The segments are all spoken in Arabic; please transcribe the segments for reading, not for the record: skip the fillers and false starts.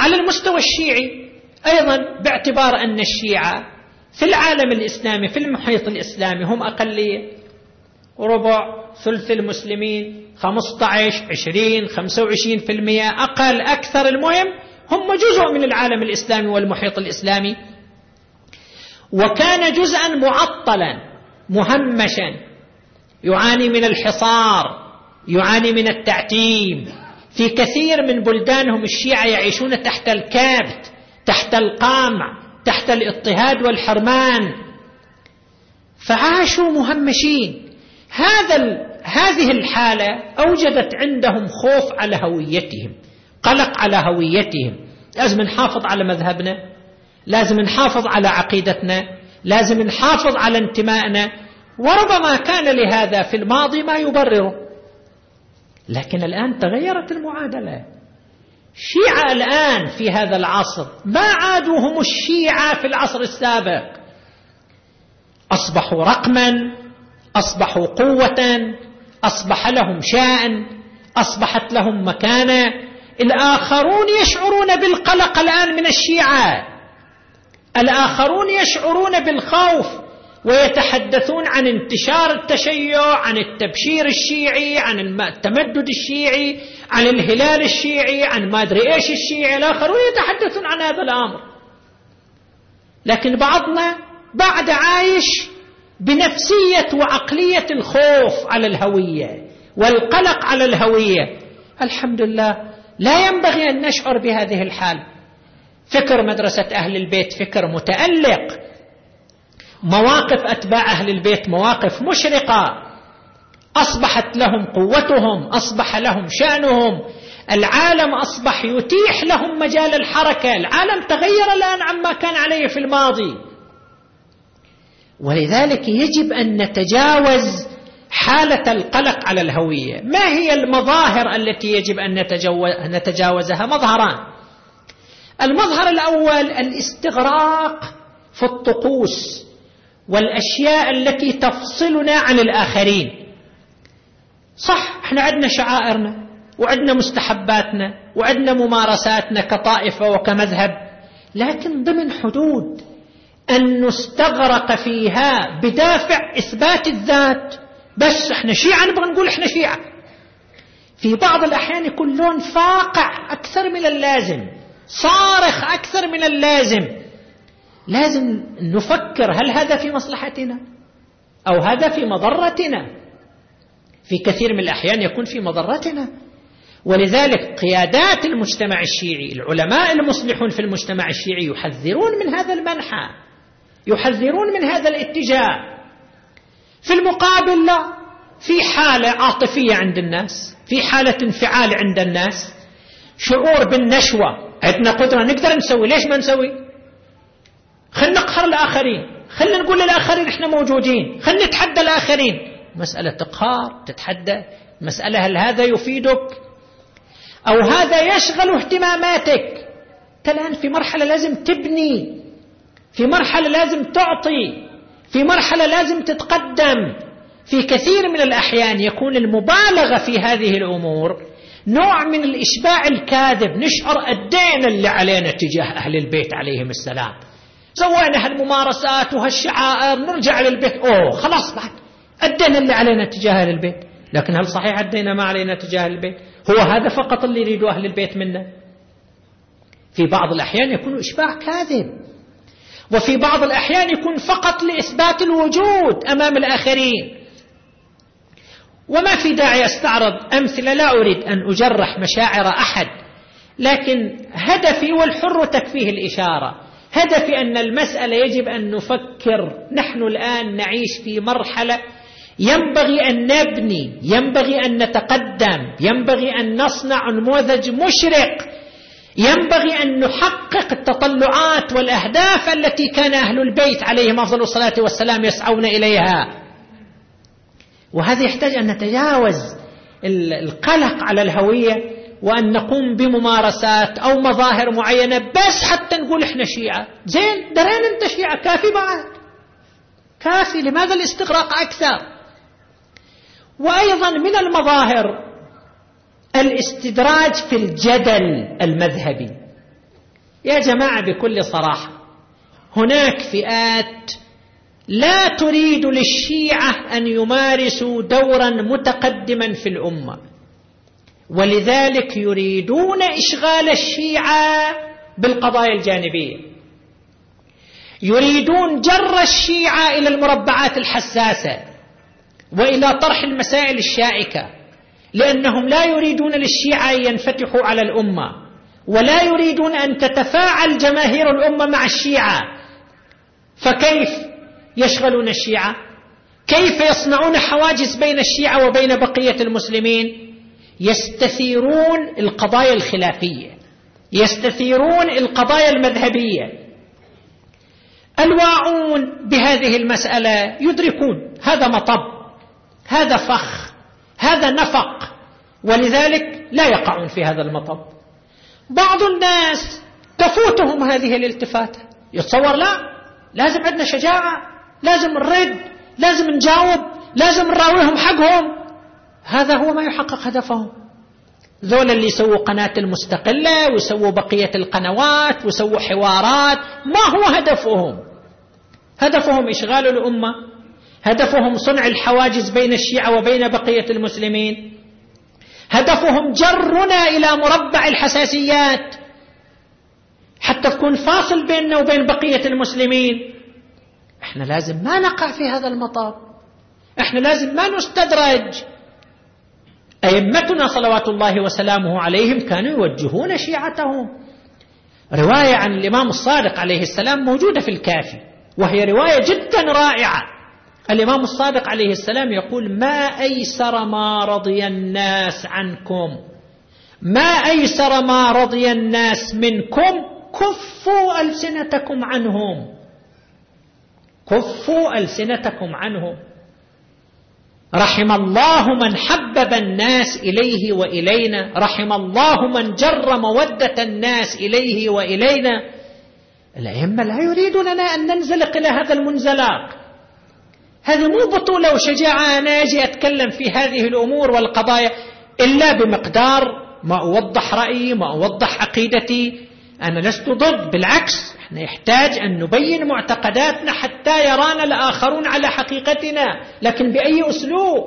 على المستوى الشيعي أيضا، باعتبار أن الشيعة في العالم الإسلامي في المحيط الإسلامي هم أقلية، ربع ثلث المسلمين 15 20 25% أقل أكثر، المهم هم جزء من العالم الإسلامي والمحيط الإسلامي، وكان جزءا معطلا مهمشا يعاني من الحصار، يعاني من التعتيم. في كثير من بلدانهم الشيعة يعيشون تحت الكبت، تحت القمع، تحت الاضطهاد والحرمان، فعاشوا مهمشين. هذه الحالة أوجدت عندهم خوف على هويتهم، قلق على هويتهم. لازم نحافظ على مذهبنا، لازم نحافظ على عقيدتنا، لازم نحافظ على انتمائنا. وربما كان لهذا في الماضي ما يبرره، لكن الآن تغيرت المعادلة. الشيعة الآن في هذا العصر ما عادوا هم الشيعة في العصر السابق، أصبحوا رقما، أصبحوا قوة، أصبح لهم شأن، أصبحت لهم مكانة. الآخرون يشعرون بالقلق الآن من الشيعة، الآخرون يشعرون بالخوف ويتحدثون عن انتشار التشيع، عن التبشير الشيعي، عن التمدد الشيعي، عن الهلال الشيعي، عن ما أدري إيش الشيعي. الآخرون يتحدثون عن هذا الأمر، لكن بعضنا بعد عايش بنفسية وعقلية الخوف على الهوية والقلق على الهوية. الحمد لله لا ينبغي أن نشعر بهذه الحال. فكر مدرسة أهل البيت فكر متألق، مواقف أتباع أهل البيت مواقف مشرقة، أصبحت لهم قوتهم، أصبح لهم شأنهم، العالم أصبح يتيح لهم مجال الحركة. العالم تغير الآن عما كان عليه في الماضي، ولذلك يجب أن نتجاوز حالة القلق على الهوية. ما هي المظاهر التي يجب أن نتجاوزها؟ مظهران. المظهر الأول الاستغراق في الطقوس والأشياء التي تفصلنا عن الآخرين. صح، احنا عندنا شعائرنا وعندنا مستحباتنا وعندنا ممارساتنا كطائفة وكمذهب، لكن ضمن حدود. أن نستغرق فيها بدافع إثبات الذات، بس احنا شيعة نبغى نقول احنا شيعة. في بعض الأحيان يكون لون فاقع أكثر من اللازم، صارخ أكثر من اللازم. لازم نفكر هل هذا في مصلحتنا أو هذا في مضرتنا. في كثير من الأحيان يكون في مضرتنا. ولذلك قيادات المجتمع الشيعي، العلماء المصلحون في المجتمع الشيعي يحذرون من هذا المنحى، يحذرون من هذا الاتجاه. في المقابل لا، في حالة عاطفية عند الناس، في حالة انفعال عند الناس، شعور بالنشوة، عندنا قدرة نقدر نسوي، ليش ما نسوي؟ خلنا نقهر الآخرين، خلنا نقول للآخرين احنا موجودين، خلنا نتحدى الآخرين. مسألة تقهار، تتحدى، مسألة هل هذا يفيدك أو هذا يشغل اهتماماتك؟ الآن في مرحلة لازم تبني، في مرحلة لازم تعطي، في مرحلة لازم تتقدم. في كثير من الأحيان يكون المبالغة في هذه الأمور نوع من الإشباع الكاذب، نشعر أدينا اللي علينا تجاه أهل البيت عليهم السلام، سوينا هالممارسات وهالشعائر، نرجع للبيت خلاص بعد أدينا اللي علينا تجاه أهل البيت. لكن هل صحيح أدينا ما علينا تجاه البيت؟ هو هذا فقط اللي يريدوا أهل البيت منا؟ في بعض الأحيان يكون إشباع كاذب، وفي بعض الأحيان يكون فقط لإثبات الوجود أمام الآخرين. وما في داعي أستعرض أمثلة، لا أريد أن أجرح مشاعر أحد، لكن هدفي والحر تكفيه الإشارة، هدفي أن المسألة يجب أن نفكر. نحن الآن نعيش في مرحلة ينبغي أن نبني، ينبغي أن نتقدم، ينبغي أن نصنع نموذج مشرق، ينبغي أن نحقق التطلعات والأهداف التي كان أهل البيت عليهم أفضل الصلاة والسلام يسعون إليها. وهذا يحتاج أن نتجاوز القلق على الهوية، وأن نقوم بممارسات أو مظاهر معينة بس حتى نقول إحنا شيعة. زين، درين أنت شيعة، كافي بعد، كافي. لماذا الاستغراق أكثر؟ وأيضا من المظاهر الاستدراج في الجدل المذهبي. يا جماعة بكل صراحة، هناك فئات لا تريد للشيعة أن يمارسوا دورا متقدما في الأمة، ولذلك يريدون إشغال الشيعة بالقضايا الجانبية، يريدون جر الشيعة إلى المربعات الحساسة وإلى طرح المسائل الشائكة، لأنهم لا يريدون للشيعة أن ينفتحوا على الأمة، ولا يريدون أن تتفاعل جماهير الأمة مع الشيعة. فكيف يشغلون الشيعة؟ كيف يصنعون حواجز بين الشيعة وبين بقية المسلمين؟ يستثيرون القضايا الخلافية، يستثيرون القضايا المذهبية. الواعون بهذه المسألة يدركون هذا مطب، هذا فخ، هذا نفق، ولذلك لا يقعون في هذا المطب. بعض الناس تفوتهم هذه الالتفاتة، يتصور لا، لازم عندنا شجاعة، لازم نرد، لازم نجاوب، لازم نراويهم حقهم. هذا هو ما يحقق هدفهم. ذول اللي يسووا قناة المستقلة ويسووا بقية القنوات ويسووا حوارات، ما هو هدفهم؟ هدفهم إشغال الأمة، هدفهم صنع الحواجز بين الشيعة وبين بقية المسلمين، هدفهم جرنا إلى مربع الحساسيات حتى تكون فاصل بيننا وبين بقية المسلمين. احنا لازم ما نقع في هذا المطاب، احنا لازم ما نستدرج. أئمتنا صلوات الله وسلامه عليهم كانوا يوجهون شيعتهم. رواية عن الإمام الصادق عليه السلام موجودة في الكافي، وهي رواية جدا رائعة. الإمام الصادق عليه السلام يقول: ما أيسر ما رضي الناس عنكم، ما أيسر ما رضي الناس منكم، كفوا ألسنتكم عنهم، كفوا ألسنتكم عنهم. رحم الله من حبب الناس إليه وإلينا، رحم الله من جر مودة الناس إليه وإلينا. الأئمة لا يريدوننا أن ننزلق إلى هذا المنزلاق. هذه مو بطولة وشجاعة أنا أجي أتكلم في هذه الأمور والقضايا إلا بمقدار ما أوضح رأيي، ما أوضح عقيدتي. أنا لست ضد، بالعكس، احنا يحتاج أن نبين معتقداتنا حتى يرانا الآخرون على حقيقتنا، لكن بأي أسلوب،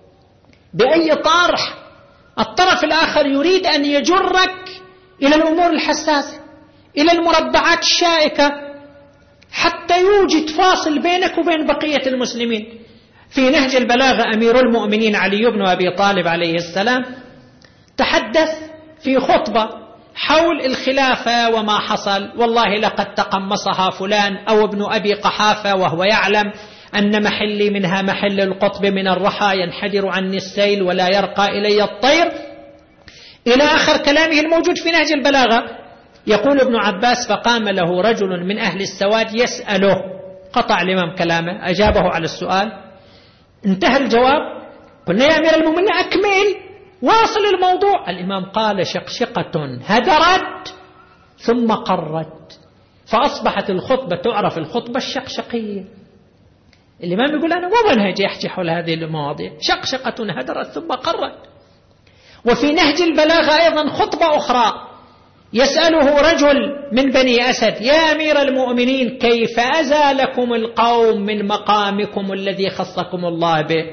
بأي طرح. الطرف الآخر يريد أن يجرك إلى الأمور الحساسة، إلى المربعات الشائكة، حتى يوجد فاصل بينك وبين بقية المسلمين. في نهج البلاغة أمير المؤمنين علي بن أبي طالب عليه السلام تحدث في خطبة حول الخلافة وما حصل: والله لقد تقمصها فلان أو ابن أبي قحافة وهو يعلم أن محلي منها محل القطب من الرحى، ينحدر عني السيل ولا يرقى إلي الطير، إلى آخر كلامه الموجود في نهج البلاغة. يقول ابن عباس: فقام له رجل من أهل السواد يسأله، قطع الإمام كلامه، أجابه على السؤال، انتهى الجواب. قلنا: يا أمير المؤمنين أكمل، واصل الموضوع. الإمام قال: شقشقة هدرت ثم قرت، فأصبحت الخطبة تعرف الخطبة الشقشقية. الإمام يقول: أنا مو منهجي أحكي حول هذه المواضيع، شقشقة هدرت ثم قرت. وفي نهج البلاغة أيضا خطبة أخرى يسأله رجل من بني أسد: يا أمير المؤمنين، كيف أزالكم القوم من مقامكم الذي خصكم الله به؟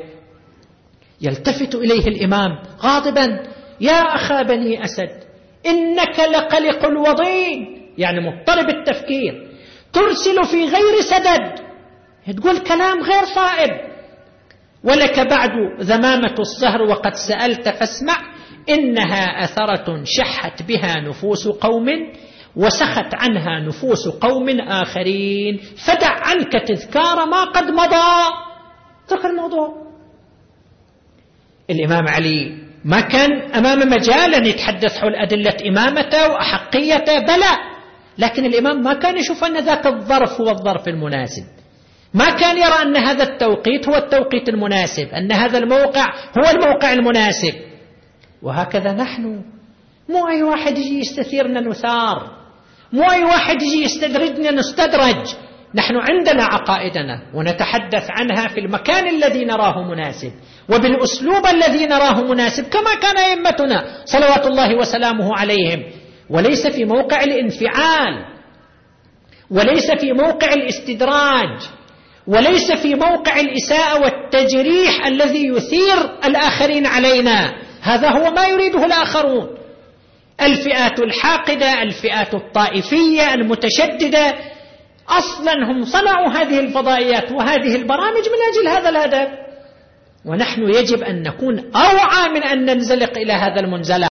يلتفت إليه الإمام غاضبا: يا أخا بني أسد، إنك لقلق الوضين، يعني مضطرب التفكير، ترسل في غير سدد، تقول كلام غير صائب، ولك بعد ذمامة الصهر وقد سألت فاسمع، إنها أثرة شحت بها نفوس قوم وسخت عنها نفوس قوم آخرين، فدع عنك تذكار ما قد مضى. ذكر الموضوع. الإمام علي ما كان أمام مجال أن يتحدث حول أدلة إمامته وأحقيته، بلى، لكن الإمام ما كان يشوف أن ذاك الظرف هو الظرف المناسب، ما كان يرى أن هذا التوقيت هو التوقيت المناسب، أن هذا الموقع هو الموقع المناسب. وهكذا نحن، مو أي واحد يجي يستثيرنا نثار، مو أي واحد يجي يستدرجنا نستدرج. نحن عندنا عقائدنا ونتحدث عنها في المكان الذي نراه مناسب وبالأسلوب الذي نراه مناسب، كما كان أئمتنا صلوات الله وسلامه عليهم. وليس في موقع الانفعال، وليس في موقع الاستدراج، وليس في موقع الإساءة والتجريح الذي يثير الآخرين علينا. هذا هو ما يريده الآخرون، الفئات الحاقدة، الفئات الطائفية المتشددة. أصلا هم صنعوا هذه الفضائيات وهذه البرامج من أجل هذا الهدف، ونحن يجب أن نكون أوعى من أن ننزلق إلى هذا المنزلق.